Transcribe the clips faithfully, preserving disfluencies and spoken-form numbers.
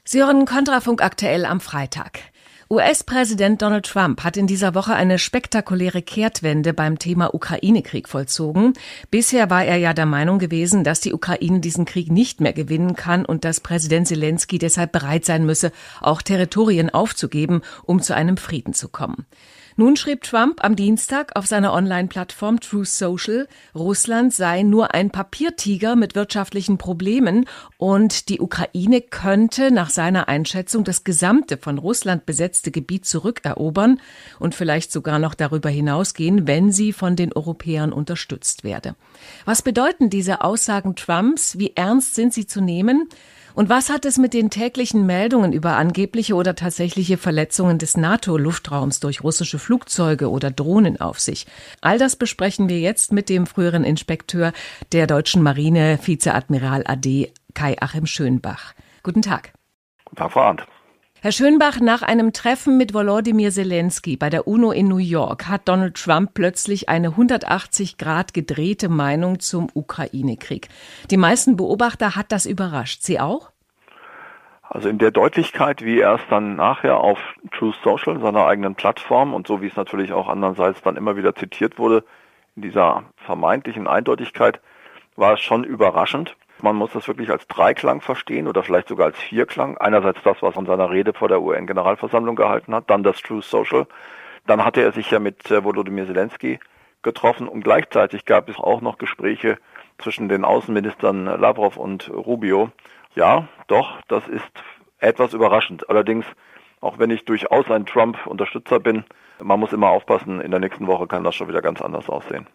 Sie hören Kontrafunk aktuell am Freitag. U S-Präsident Donald Trump hat in dieser Woche eine spektakuläre Kehrtwende beim Thema Ukraine-Krieg vollzogen. Bisher war er ja der Meinung gewesen, dass die Ukraine diesen Krieg nicht mehr gewinnen kann und dass Präsident Selenskyj deshalb bereit sein müsse, auch Territorien aufzugeben, um zu einem Frieden zu kommen. Nun schrieb Trump am Dienstag auf seiner Online-Plattform Truth Social, Russland sei nur ein Papiertiger mit wirtschaftlichen Problemen und die Ukraine könnte nach seiner Einschätzung das gesamte von Russland besetzte Gebiet zurückerobern und vielleicht sogar noch darüber hinausgehen, wenn sie von den Europäern unterstützt werde. Was bedeuten diese Aussagen Trumps? Wie ernst sind sie zu nehmen? Und was hat es mit den täglichen Meldungen über angebliche oder tatsächliche Verletzungen des NATO-Luftraums durch russische Flugzeuge oder Drohnen auf sich? All das besprechen wir jetzt mit dem früheren Inspekteur der deutschen Marine, Vizeadmiral A D Kai-Achim Schönbach. Guten Tag. Guten Tag, Frau Arndt. Herr Schönbach, nach einem Treffen mit Volodymyr Selenskyj bei der UNO in New York hat Donald Trump plötzlich eine hundertachtzig Grad gedrehte Meinung zum Ukraine-Krieg. Die meisten Beobachter hat das überrascht. Sie auch? Also in der Deutlichkeit, wie er es dann nachher auf Truth Social, seiner eigenen Plattform und so wie es natürlich auch andererseits dann immer wieder zitiert wurde, in dieser vermeintlichen Eindeutigkeit, war es schon überraschend. Man muss das wirklich als Dreiklang verstehen oder vielleicht sogar als Vierklang. Einerseits das, was er in seiner Rede vor der U N-Generalversammlung gehalten hat, dann das Truth Social. Dann hatte er sich ja mit Volodymyr Selenskyj getroffen und gleichzeitig gab es auch noch Gespräche zwischen den Außenministern Lavrov und Rubio. Ja, doch, das ist etwas überraschend. Allerdings, auch wenn ich durchaus ein Trump-Unterstützer bin, man muss immer aufpassen, in der nächsten Woche kann das schon wieder ganz anders aussehen.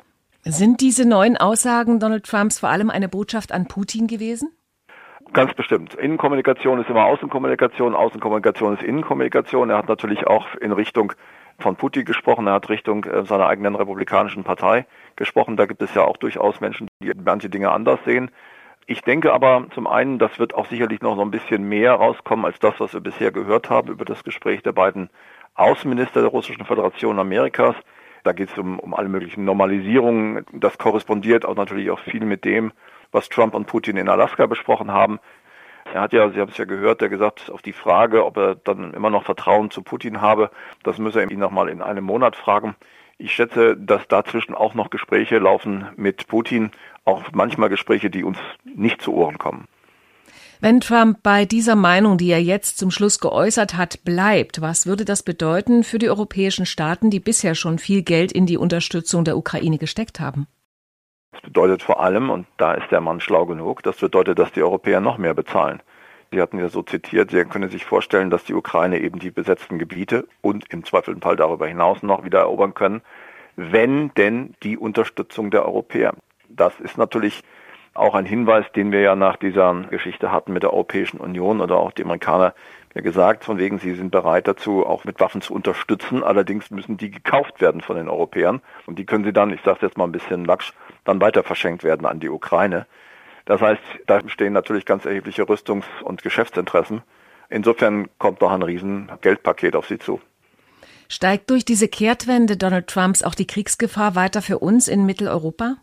Sind diese neuen Aussagen Donald Trumps vor allem eine Botschaft an Putin gewesen? Ganz bestimmt. Innenkommunikation ist immer Außenkommunikation, Außenkommunikation ist Innenkommunikation. Er hat natürlich auch in Richtung von Putin gesprochen, er hat Richtung seiner eigenen republikanischen Partei gesprochen. Da gibt es ja auch durchaus Menschen, die manche Dinge anders sehen. Ich denke aber zum einen, das wird auch sicherlich noch so ein bisschen mehr rauskommen als das, was wir bisher gehört haben über das Gespräch der beiden Außenminister der Russischen Föderation Amerikas. Da geht es um, um alle möglichen Normalisierungen. Das korrespondiert auch natürlich auch viel mit dem, was Trump und Putin in Alaska besprochen haben. Er hat ja, Sie haben es ja gehört, er gesagt, auf die Frage, ob er dann immer noch Vertrauen zu Putin habe, das müsse er ihn nochmal in einem Monat fragen. Ich schätze, dass dazwischen auch noch Gespräche laufen mit Putin, auch manchmal Gespräche, die uns nicht zu Ohren kommen. Wenn Trump bei dieser Meinung, die er jetzt zum Schluss geäußert hat, bleibt, was würde das bedeuten für die europäischen Staaten, die bisher schon viel Geld in die Unterstützung der Ukraine gesteckt haben? Das bedeutet vor allem, und da ist der Mann schlau genug, das bedeutet, dass die Europäer noch mehr bezahlen. Sie hatten ja so zitiert, Sie können sich vorstellen, dass die Ukraine eben die besetzten Gebiete und im Zweifelfall darüber hinaus noch wieder erobern können, wenn denn die Unterstützung der Europäer. Das ist natürlich auch ein Hinweis, den wir ja nach dieser Geschichte hatten mit der Europäischen Union oder auch die Amerikaner ja gesagt, von wegen, sie sind bereit dazu, auch mit Waffen zu unterstützen. Allerdings müssen die gekauft werden von den Europäern und die können sie dann, ich sage es jetzt mal ein bisschen lax, dann weiter verschenkt werden an die Ukraine. Das heißt, da bestehen natürlich ganz erhebliche Rüstungs- und Geschäftsinteressen. Insofern kommt noch ein riesen Geldpaket auf sie zu. Steigt durch diese Kehrtwende Donald Trumps auch die Kriegsgefahr weiter für uns in Mitteleuropa?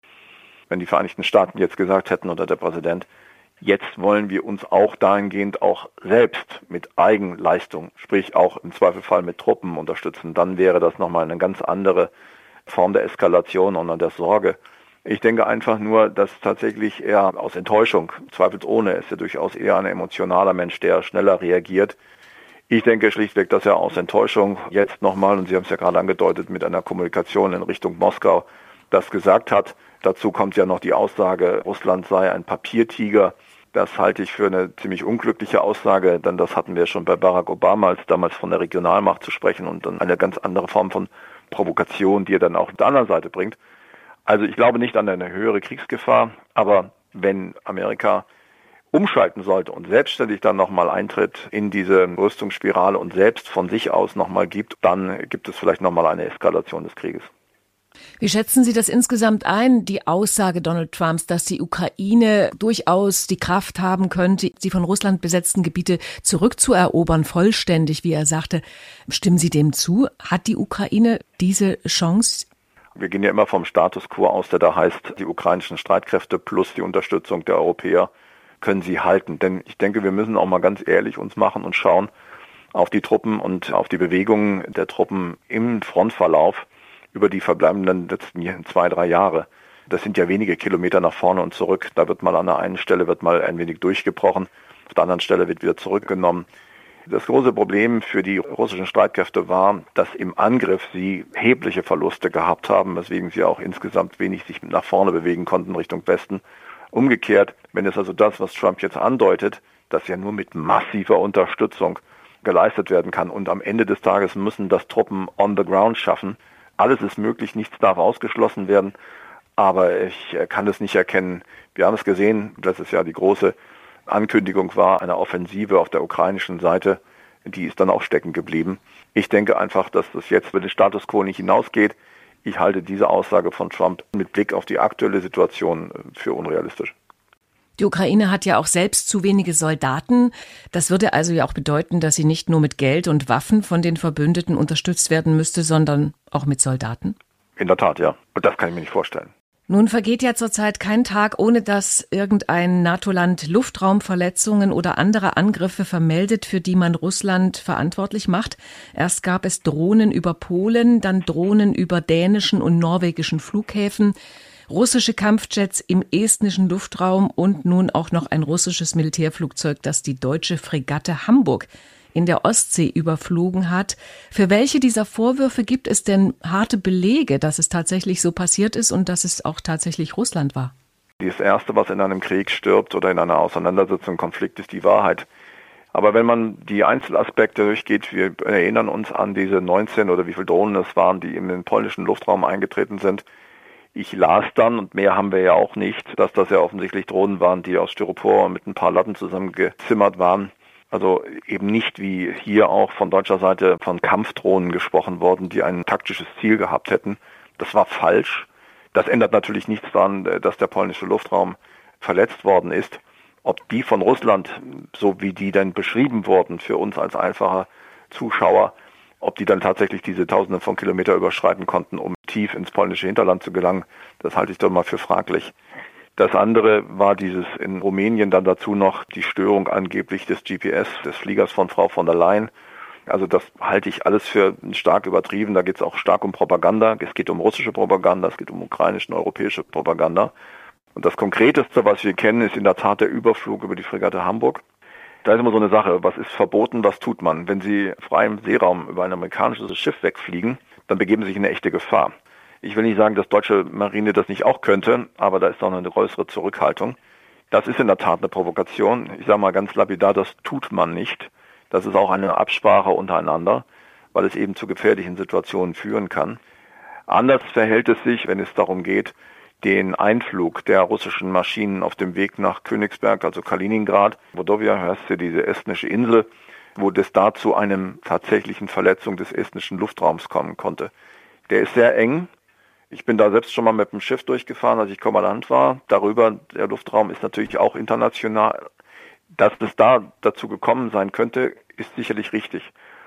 Wenn die Vereinigten Staaten jetzt gesagt hätten oder der Präsident, jetzt wollen wir uns auch dahingehend auch selbst mit Eigenleistung, sprich auch im Zweifelfall mit Truppen unterstützen, dann wäre das nochmal eine ganz andere Form der Eskalation und der Sorge. Ich denke einfach nur, dass tatsächlich er aus Enttäuschung, zweifelsohne, ist er durchaus eher ein emotionaler Mensch, der schneller reagiert. Ich denke schlichtweg, dass er aus Enttäuschung jetzt nochmal, und Sie haben es ja gerade angedeutet, mit einer Kommunikation in Richtung Moskau das gesagt hat. Dazu kommt ja noch die Aussage, Russland sei ein Papiertiger. Das halte ich für eine ziemlich unglückliche Aussage, denn das hatten wir schon bei Barack Obama, als damals von der Regionalmacht zu sprechen und dann eine ganz andere Form von Provokation, die er dann auch auf der anderen Seite bringt. Also ich glaube nicht an eine höhere Kriegsgefahr, aber wenn Amerika umschalten sollte und selbstständig dann nochmal eintritt in diese Rüstungsspirale und selbst von sich aus nochmal gibt, dann gibt es vielleicht nochmal eine Eskalation des Krieges. Wie schätzen Sie das insgesamt ein, die Aussage Donald Trumps, dass die Ukraine durchaus die Kraft haben könnte, die von Russland besetzten Gebiete zurückzuerobern, vollständig, wie er sagte? Stimmen Sie dem zu? Hat die Ukraine diese Chance? Wir gehen ja immer vom Status quo aus, der da heißt, die ukrainischen Streitkräfte plus die Unterstützung der Europäer können sie halten. Denn ich denke, wir müssen auch mal ganz ehrlich uns machen und schauen auf die Truppen und auf die Bewegungen der Truppen im Frontverlauf über die verbleibenden letzten zwei, drei Jahre. Das sind ja wenige Kilometer nach vorne und zurück. Da wird mal an der einen Stelle wird mal ein wenig durchgebrochen, auf der anderen Stelle wird wieder zurückgenommen. Das große Problem für die russischen Streitkräfte war, dass im Angriff sie erhebliche Verluste gehabt haben, weswegen sie auch insgesamt wenig sich nach vorne bewegen konnten Richtung Westen. Umgekehrt, wenn es also das, was Trump jetzt andeutet, dass ja nur mit massiver Unterstützung geleistet werden kann und am Ende des Tages müssen das Truppen on the ground schaffen. Alles ist möglich, nichts darf ausgeschlossen werden, aber ich kann es nicht erkennen. Wir haben es gesehen, dass es ja die große Ankündigung war, eine Offensive auf der ukrainischen Seite, die ist dann auch stecken geblieben. Ich denke einfach, dass das jetzt über den Status quo nicht hinausgeht. Ich halte diese Aussage von Trump mit Blick auf die aktuelle Situation für unrealistisch. Die Ukraine hat ja auch selbst zu wenige Soldaten. Das würde also ja auch bedeuten, dass sie nicht nur mit Geld und Waffen von den Verbündeten unterstützt werden müsste, sondern auch mit Soldaten? In der Tat, ja. Und das kann ich mir nicht vorstellen. Nun vergeht ja zurzeit kein Tag, ohne dass irgendein NATO-Land Luftraumverletzungen oder andere Angriffe vermeldet, für die man Russland verantwortlich macht. Erst gab es Drohnen über Polen, dann Drohnen über dänischen und norwegischen Flughäfen, russische Kampfjets im estnischen Luftraum und nun auch noch ein russisches Militärflugzeug, das die deutsche Fregatte Hamburg in der Ostsee überflogen hat. Für welche dieser Vorwürfe gibt es denn harte Belege, dass es tatsächlich so passiert ist und dass es auch tatsächlich Russland war? Das Erste, was in einem Krieg stirbt oder in einer Auseinandersetzung, Konflikt, ist die Wahrheit. Aber wenn man die Einzelaspekte durchgeht, wir erinnern uns an diese neunzehn oder wie viele Drohnen es waren, die in den polnischen Luftraum eingetreten sind. Ich las dann, und mehr haben wir ja auch nicht, dass das ja offensichtlich Drohnen waren, die aus Styropor mit ein paar Latten zusammengezimmert waren. Also eben nicht wie hier auch von deutscher Seite von Kampfdrohnen gesprochen worden, die ein taktisches Ziel gehabt hätten. Das war falsch. Das ändert natürlich nichts daran, dass der polnische Luftraum verletzt worden ist. Ob die von Russland, so wie die dann beschrieben wurden, für uns als einfacher Zuschauer, ob die dann tatsächlich diese Tausende von Kilometer überschreiten konnten, um tief ins polnische Hinterland zu gelangen, das halte ich doch mal für fraglich. Das andere war dieses in Rumänien dann dazu noch die Störung angeblich des G P S, des Fliegers von Frau von der Leyen. Also das halte ich alles für stark übertrieben. Da geht es auch stark um Propaganda. Es geht um russische Propaganda, es geht um ukrainische und europäische Propaganda. Und das Konkreteste, was wir kennen, ist in der Tat der Überflug über die Fregatte Hamburg. Da ist immer so eine Sache, was ist verboten, was tut man? Wenn Sie frei im Seeraum über ein amerikanisches Schiff wegfliegen, dann begeben Sie sich in eine echte Gefahr. Ich will nicht sagen, dass deutsche Marine das nicht auch könnte, aber da ist doch eine größere Zurückhaltung. Das ist in der Tat eine Provokation. Ich sage mal ganz lapidar, das tut man nicht. Das ist auch eine Absprache untereinander, weil es eben zu gefährlichen Situationen führen kann. Anders verhält es sich, wenn es darum geht, den Einflug der russischen Maschinen auf dem Weg nach Königsberg, also Kaliningrad, Wodowia heißt ja diese estnische Insel, wo es da zu einem tatsächlichen Verletzung des estnischen Luftraums kommen konnte. Der ist sehr eng. Ich bin da selbst schon mal mit dem Schiff durchgefahren, als ich Kommandant war. Darüber, der Luftraum ist natürlich auch international. Dass es da dazu gekommen sein könnte, ist sicherlich richtig.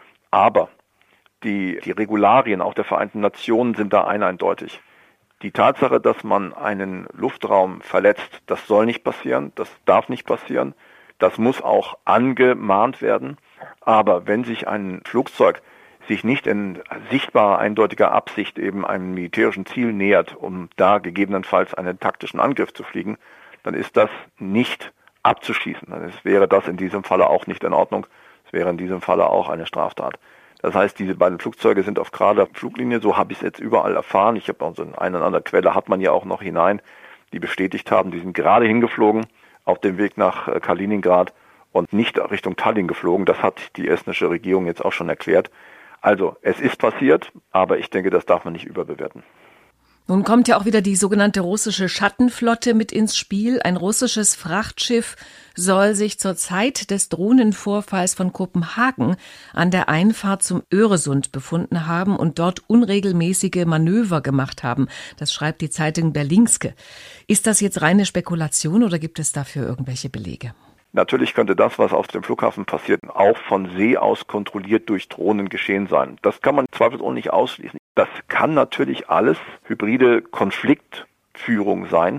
Aber die, die Regularien auch der Vereinten Nationen sind da eindeutig. Die Tatsache, dass man einen Luftraum verletzt, das soll nicht passieren, das darf nicht passieren. Das muss auch angemahnt werden. Aber wenn sich ein Flugzeug sich nicht in sichtbarer, eindeutiger Absicht eben einem militärischen Ziel nähert, um da gegebenenfalls einen taktischen Angriff zu fliegen, dann ist das nicht abzuschießen. Dann wäre das in diesem Falle auch nicht in Ordnung. Es wäre in diesem Falle auch eine Straftat. Das heißt, diese beiden Flugzeuge sind auf gerader Fluglinie, so habe ich es jetzt überall erfahren. Ich habe auch so eine oder andere Quelle, hat man ja auch noch hinein, die bestätigt haben, die sind gerade hingeflogen auf dem Weg nach Kaliningrad und nicht Richtung Tallinn geflogen. Das hat die estnische Regierung jetzt auch schon erklärt. Also, es ist passiert, aber ich denke, das darf man nicht überbewerten. Nun kommt ja auch wieder die sogenannte russische Schattenflotte mit ins Spiel. Ein russisches Frachtschiff soll sich zur Zeit des Drohnenvorfalls von Kopenhagen an der Einfahrt zum Öresund befunden haben und dort unregelmäßige Manöver gemacht haben. Das schreibt die Zeitung Berlingske. Ist das jetzt reine Spekulation oder gibt es dafür irgendwelche Belege? Natürlich könnte das, was auf dem Flughafen passiert, auch von See aus kontrolliert durch Drohnen geschehen sein. Das kann man zweifelsohne nicht ausschließen. Das kann natürlich alles hybride Konfliktführung sein,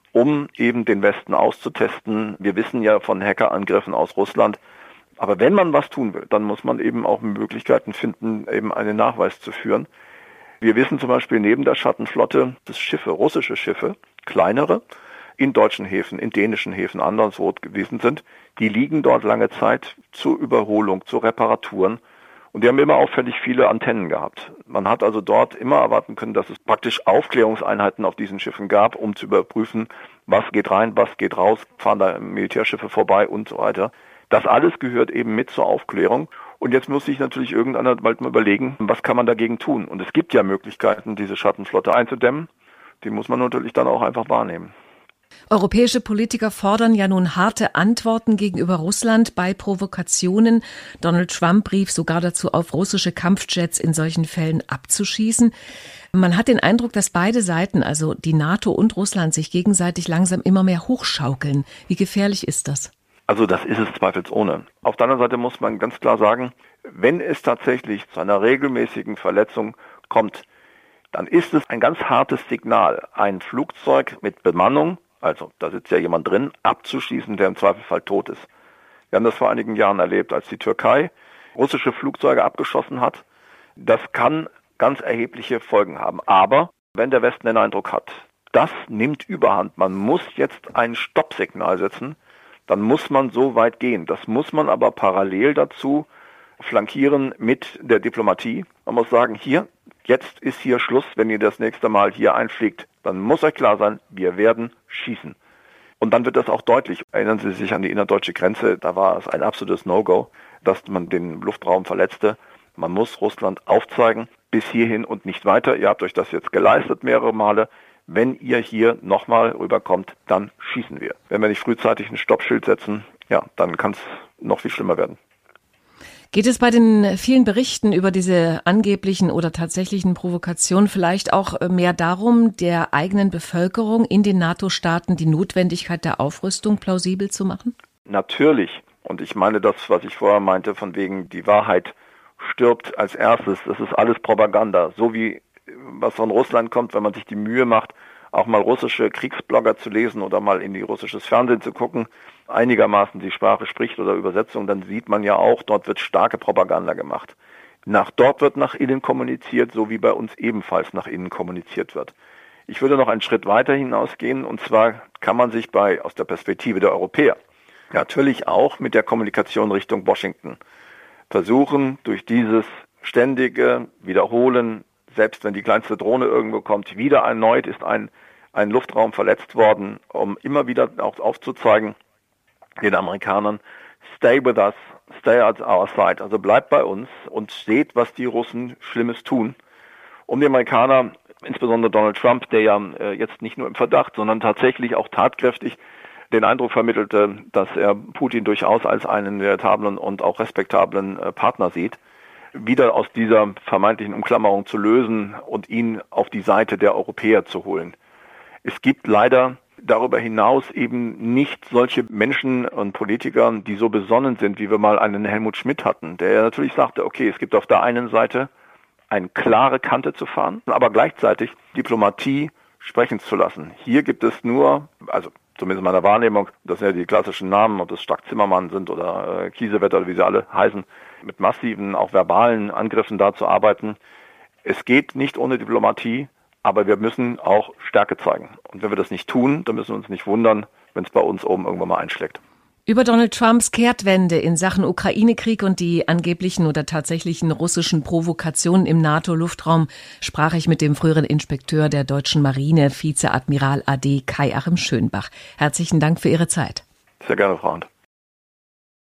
um eben den Westen auszutesten. Wir wissen ja von Hackerangriffen aus Russland. Aber wenn man was tun will, dann muss man eben auch Möglichkeiten finden, eben einen Nachweis zu führen. Wir wissen zum Beispiel neben der Schattenflotte, dass Schiffe, russische Schiffe, kleinere, in deutschen Häfen, in dänischen Häfen, anderswo gewesen sind. Die liegen dort lange Zeit zur Überholung, zu Reparaturen. Und die haben immer auffällig viele Antennen gehabt. Man hat also dort immer erwarten können, dass es praktisch Aufklärungseinheiten auf diesen Schiffen gab, um zu überprüfen, was geht rein, was geht raus, fahren da Militärschiffe vorbei und so weiter. Das alles gehört eben mit zur Aufklärung. Und jetzt muss sich natürlich irgendeiner bald mal überlegen, was kann man dagegen tun. Und es gibt ja Möglichkeiten, diese Schattenflotte einzudämmen. Die muss man natürlich dann auch einfach wahrnehmen. Europäische Politiker fordern ja nun harte Antworten gegenüber Russland bei Provokationen. Donald Trump rief sogar dazu auf, russische Kampfjets in solchen Fällen abzuschießen. Man hat den Eindruck, dass beide Seiten, also die NATO und Russland, sich gegenseitig langsam immer mehr hochschaukeln. Wie gefährlich ist das? Also das ist es zweifelsohne. Auf der anderen Seite muss man ganz klar sagen, wenn es tatsächlich zu einer regelmäßigen Verletzung kommt, dann ist es ein ganz hartes Signal, ein Flugzeug mit Bemannung, also da sitzt ja jemand drin, abzuschießen, der im Zweifelfall tot ist. Wir haben das vor einigen Jahren erlebt, als die Türkei russische Flugzeuge abgeschossen hat. Das kann ganz erhebliche Folgen haben. Aber wenn der Westen den Eindruck hat, das nimmt Überhand, man muss jetzt ein Stoppsignal setzen, dann muss man so weit gehen. Das muss man aber parallel dazu flankieren mit der Diplomatie. Man muss sagen, hier, jetzt ist hier Schluss, wenn ihr das nächste Mal hier einfliegt. Dann muss euch klar sein, wir werden schießen. Und dann wird das auch deutlich. Erinnern Sie sich an die innerdeutsche Grenze, da war es ein absolutes No-Go, dass man den Luftraum verletzte. Man muss Russland aufzeigen, bis hierhin und nicht weiter. Ihr habt euch das jetzt geleistet mehrere Male. Wenn ihr hier nochmal rüberkommt, dann schießen wir. Wenn wir nicht frühzeitig ein Stoppschild setzen, ja, dann kann es noch viel schlimmer werden. Geht es bei den vielen Berichten über diese angeblichen oder tatsächlichen Provokationen vielleicht auch mehr darum, der eigenen Bevölkerung in den NATO-Staaten die Notwendigkeit der Aufrüstung plausibel zu machen? Natürlich. Und ich meine das, was ich vorher meinte, von wegen die Wahrheit stirbt als erstes. Das ist alles Propaganda. So wie was von Russland kommt, wenn man sich die Mühe macht, auch mal russische Kriegsblogger zu lesen oder mal in die russisches Fernsehen zu gucken, einigermaßen die Sprache spricht oder Übersetzung, dann sieht man ja auch, dort wird starke Propaganda gemacht. Nach dort wird nach innen kommuniziert, so wie bei uns ebenfalls nach innen kommuniziert wird. Ich würde noch einen Schritt weiter hinausgehen, und zwar kann man sich bei aus der Perspektive der Europäer natürlich auch mit der Kommunikation Richtung Washington versuchen, durch dieses ständige Wiederholen, selbst wenn die kleinste Drohne irgendwo kommt, wieder erneut ist ein, ein Luftraum verletzt worden, um immer wieder auch aufzuzeigen, den Amerikanern, stay with us, stay at our side, also bleibt bei uns und seht, was die Russen Schlimmes tun. Um die Amerikaner, insbesondere Donald Trump, der ja äh, jetzt nicht nur im Verdacht, sondern tatsächlich auch tatkräftig den Eindruck vermittelte, dass er Putin durchaus als einen veritablen und auch respektablen äh, Partner sieht, wieder aus dieser vermeintlichen Umklammerung zu lösen und ihn auf die Seite der Europäer zu holen. Es gibt leider darüber hinaus eben nicht solche Menschen und Politiker, die so besonnen sind, wie wir mal einen Helmut Schmidt hatten, der natürlich sagte, okay, es gibt auf der einen Seite eine klare Kante zu fahren, aber gleichzeitig Diplomatie sprechen zu lassen. Hier gibt es nur, also zumindest in meiner Wahrnehmung, das sind ja die klassischen Namen, ob das Strack-Zimmermann sind oder äh, Kiesewetter oder wie sie alle heißen, mit massiven, auch verbalen Angriffen da zu arbeiten. Es geht nicht ohne Diplomatie, aber wir müssen auch Stärke zeigen. Und wenn wir das nicht tun, dann müssen wir uns nicht wundern, wenn es bei uns oben irgendwann mal einschlägt. Über Donald Trumps Kehrtwende in Sachen Ukraine-Krieg und die angeblichen oder tatsächlichen russischen Provokationen im NATO-Luftraum sprach ich mit dem früheren Inspekteur der deutschen Marine, Vizeadmiral A D Kai-Achim Schönbach. Herzlichen Dank für Ihre Zeit. Sehr gerne, Frau Hand.